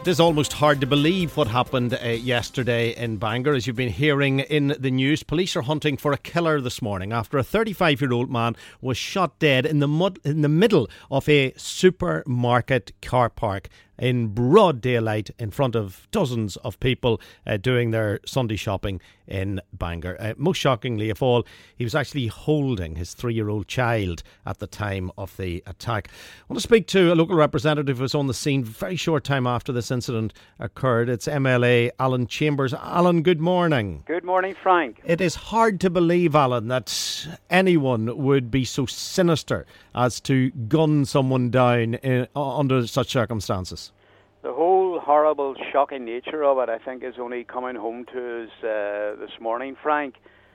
It is almost hard to believe what happened yesterday in Bangor. As you've been hearing in the news, police are hunting for a killer this morning after a 35-year-old man was shot dead in the middle of a supermarket car park in broad daylight in front of dozens of people doing their Sunday shopping in Bangor. Most shockingly of all, he was actually holding his 3-year-old child at the time of the attack. I want to speak to a local representative who was on the scene very short time after this incident occurred. It's MLA Alan Chambers. Alan, good morning. Good morning, Frank. It is hard to believe, Alan, that anyone would be so sinister as to gun someone down under such circumstances. The whole horrible, shocking nature of it, I think, is only coming home to us this morning, Frank.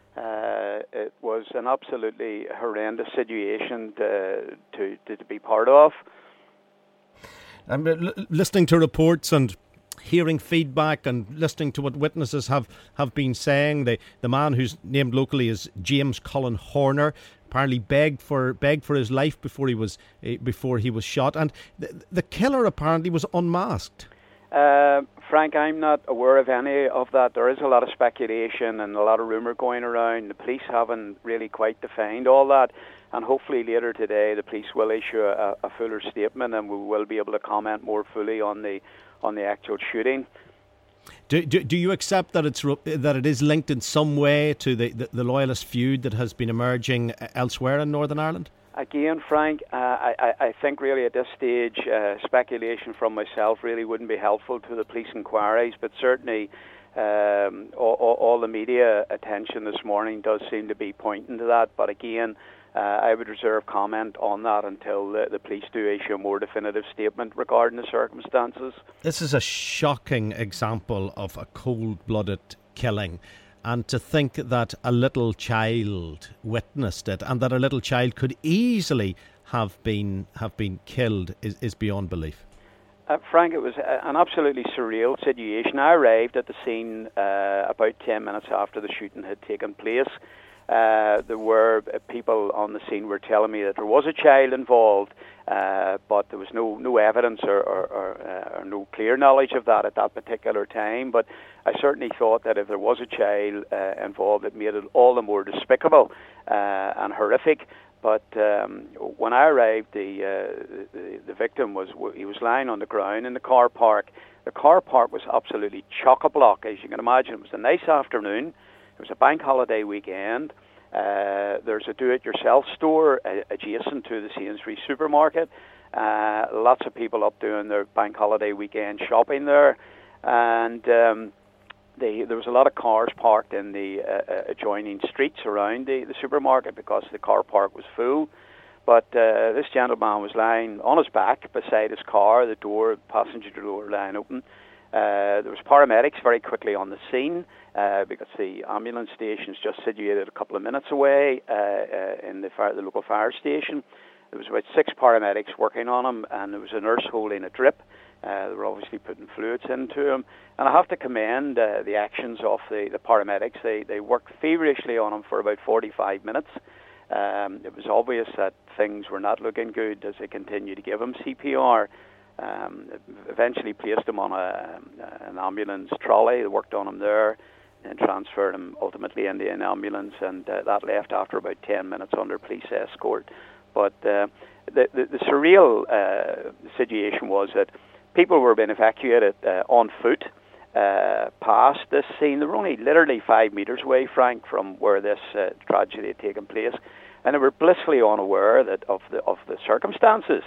It was an absolutely horrendous situation to be part of. I'm listening to reports and hearing feedback and listening to what witnesses have been saying. The man who's named locally is James Cullen Horner apparently begged for his life before he was shot, and the killer apparently was unmasked. Frank, I'm not aware of any of that. There is a lot of speculation and a lot of rumour going around. The police haven't really quite defined all that, and hopefully later today the police will issue a fuller statement and we will be able to comment more fully on the actual shooting. Do you accept that it is linked in some way to the loyalist feud that has been emerging elsewhere in Northern Ireland? Again, Frank, I think really at this stage speculation from myself really wouldn't be helpful to the police inquiries, but certainly all the media attention this morning does seem to be pointing to that. But again, I would reserve comment on that until the police do issue a more definitive statement regarding the circumstances. This is a shocking example of a cold-blooded killing. And to think that a little child witnessed it and that a little child could easily have been killed is beyond belief. Frank, it was an absolutely surreal situation. I arrived at the scene about 10 minutes after the shooting had taken place. There were people on the scene were telling me that there was a child involved, but there was no evidence or no clear knowledge of that at that particular time. But I certainly thought that if there was a child involved, it made it all the more despicable and horrific. But when I arrived, the victim was lying on the ground in the car park. The car park was absolutely chock-a-block, as you can imagine. It was a nice afternoon. It was a bank holiday weekend. There's a do-it-yourself store adjacent to the Sainsbury's supermarket. Lots of people up doing their bank holiday weekend shopping there. And there was a lot of cars parked in the adjoining streets around the supermarket because the car park was full. But this gentleman was lying on his back beside his car, the passenger door lying open. There was paramedics very quickly on the scene because the ambulance station is just situated a couple of minutes away in the local fire station. There was about 6 paramedics working on him, and there was a nurse holding a drip. They were obviously putting fluids into him. And I have to commend the actions of the paramedics. They worked feverishly on him for about 45 minutes. It was obvious that things were not looking good as they continued to give him CPR. Eventually placed him on an ambulance trolley. They worked on him there and transferred him ultimately into an ambulance, and that left after about 10 minutes under police escort. But the surreal situation was that people were being evacuated on foot past this scene. They were only literally 5 metres away, Frank, from where this tragedy had taken place, and they were blissfully unaware of the circumstances.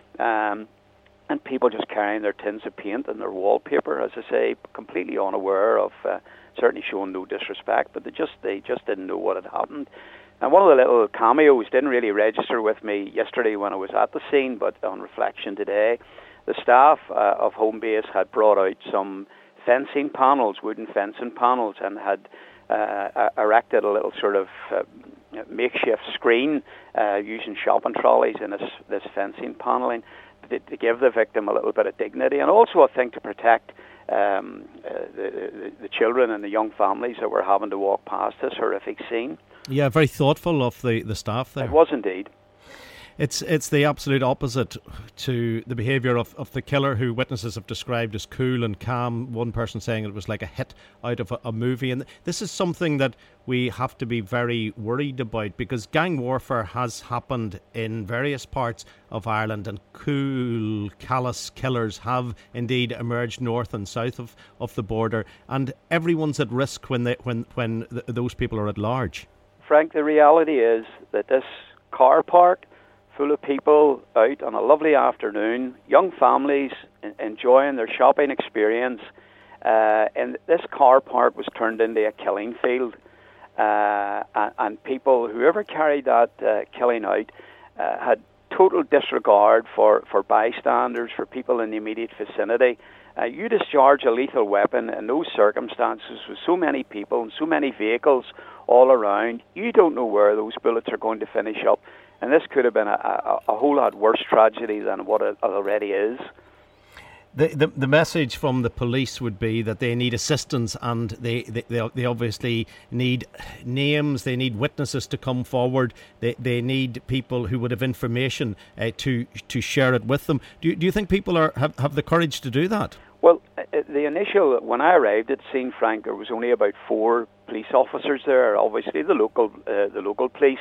And people just carrying their tins of paint and their wallpaper, as I say, completely unaware of, certainly showing no disrespect, but they just didn't know what had happened. And one of the little cameos didn't really register with me yesterday when I was at the scene, but on reflection today, the staff of Home Base had brought out some fencing panels, wooden fencing panels, and had erected a little sort of makeshift screen using shopping trolleys in this fencing paneling to give the victim a little bit of dignity, and also I think to protect the children and the young families that were having to walk past this horrific scene. Yeah, very thoughtful of the staff there. It was indeed. It's the absolute opposite to the behaviour of the killer, who witnesses have described as cool and calm. One person saying it was like a hit out of a movie. And this is something that we have to be very worried about, because gang warfare has happened in various parts of Ireland, and cool, callous killers have indeed emerged north and south of the border, and everyone's at risk when those people are at large. Frank, the reality is that this car park full of people out on a lovely afternoon, young families enjoying their shopping experience, and this car park was turned into a killing field. And people, whoever carried that killing out, had total disregard for bystanders, for people in the immediate vicinity. You discharge a lethal weapon in those circumstances with so many people and so many vehicles all around. You don't know where those bullets are going to finish up. And this could have been a whole lot worse tragedy than what it already is. The message from the police would be that they need assistance, and they obviously need names, they need witnesses to come forward, they need people who would have information to share it with them. Do you think people have the courage to do that? Well, the initial, when I arrived at scene, Frank, there was only about 4 police officers there. Obviously, the local police,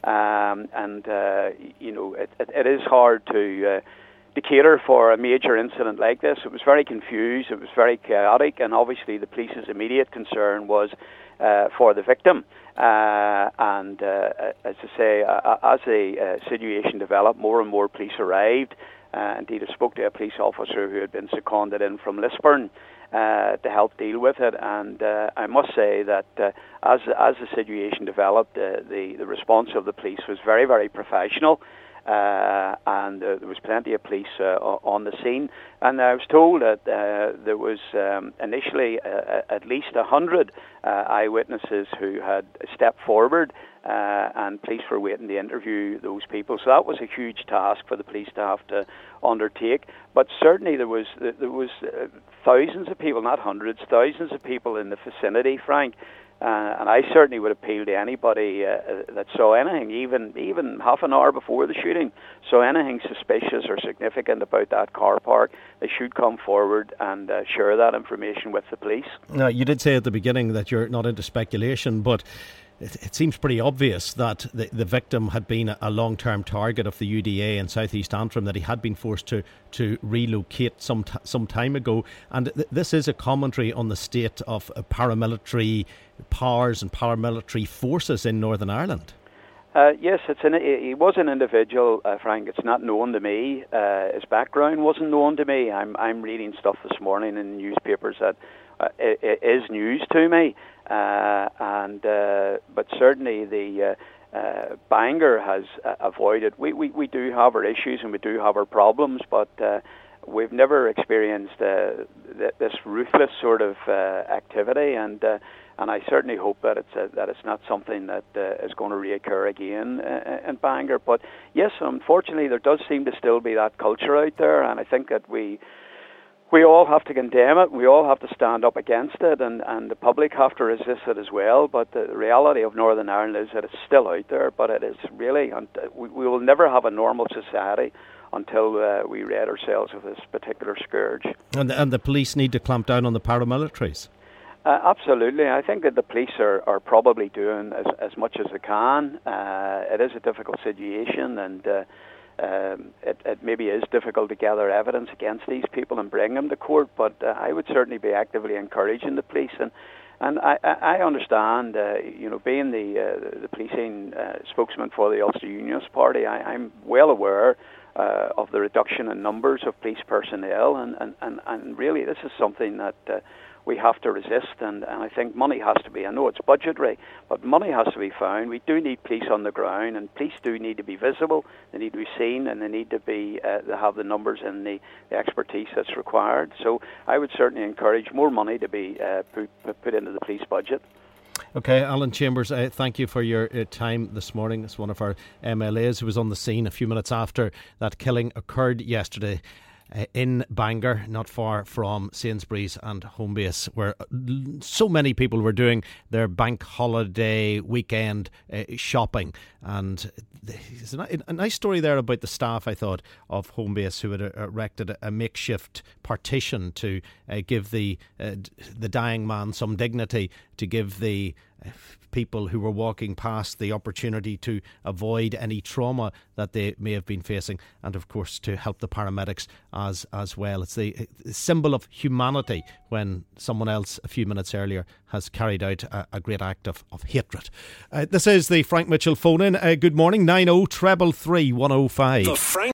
you know, it is hard to cater for a major incident like this. It was very confused, it was very chaotic, and obviously the police's immediate concern was for the victim. As I say, as the situation developed, more and more police arrived. Indeed, I spoke to a police officer who had been seconded in from Lisburn to help deal with it, and I must say that as the situation developed, the response of the police was very, very professional. And there was plenty of police on the scene, and I was told that there was initially at least 100 eyewitnesses who had stepped forward, and police were waiting to interview those people. So that was a huge task for the police to have to undertake. But certainly there was thousands of people, not hundreds, thousands of people in the vicinity, Frank. And I certainly would appeal to anybody that saw anything, even half an hour before the shooting, saw anything suspicious or significant about that car park, they should come forward and share that information with the police. Now, you did say at the beginning that you're not into speculation, but it seems pretty obvious that the victim had been a long-term target of the UDA in South East Antrim, that he had been forced to relocate some time ago. And this is a commentary on the state of paramilitary powers and paramilitary forces in Northern Ireland. Yes, he was an individual, Frank. It's not known to me. His background wasn't known to me. I'm reading stuff this morning in newspapers that it is news to me. But certainly the Bangor has avoided. We do have our issues and we do have our problems, but we've never experienced this ruthless sort of activity, and I certainly hope that it's not something that is going to reoccur again in Bangor. But yes, unfortunately, there does seem to still be that culture out there, and I think that we all have to condemn it. We all have to stand up against it, and the public have to resist it as well. But the reality of Northern Ireland is that it's still out there, but it is really, we will never have a normal society until we rid ourselves of this particular scourge. And the police need to clamp down on the paramilitaries. Absolutely. I think that the police are probably doing as much as they can. It is a difficult situation, and it maybe is difficult to gather evidence against these people and bring them to court, but I would certainly be actively encouraging the police. And I understand, being the policing spokesman for the Ulster Unionist Party, I'm well aware of the reduction in numbers of police personnel, and really this is something that we have to resist, and I think money has to be, I know it's budgetary, but money has to be found. We do need police on the ground, and police do need to be visible, they need to be seen, and they need to be to have the numbers and the expertise that's required. So I would certainly encourage more money to be put into the police budget. Okay, Alan Chambers, thank you for your time this morning. It's one of our MLAs who was on the scene a few minutes after that killing occurred yesterday. in Bangor, not far from Sainsbury's and Homebase, where so many people were doing their bank holiday weekend shopping. And there's a nice story there about the staff, I thought, of Homebase, who had erected a makeshift partition to give the dying man some dignity, to give the people who were walking past the opportunity to avoid any trauma that they may have been facing, and of course to help the paramedics as well. It's the symbol of humanity when someone else a few minutes earlier has carried out a great act of hatred. This is the Frank Mitchell phone in. Good morning, 90 333 105.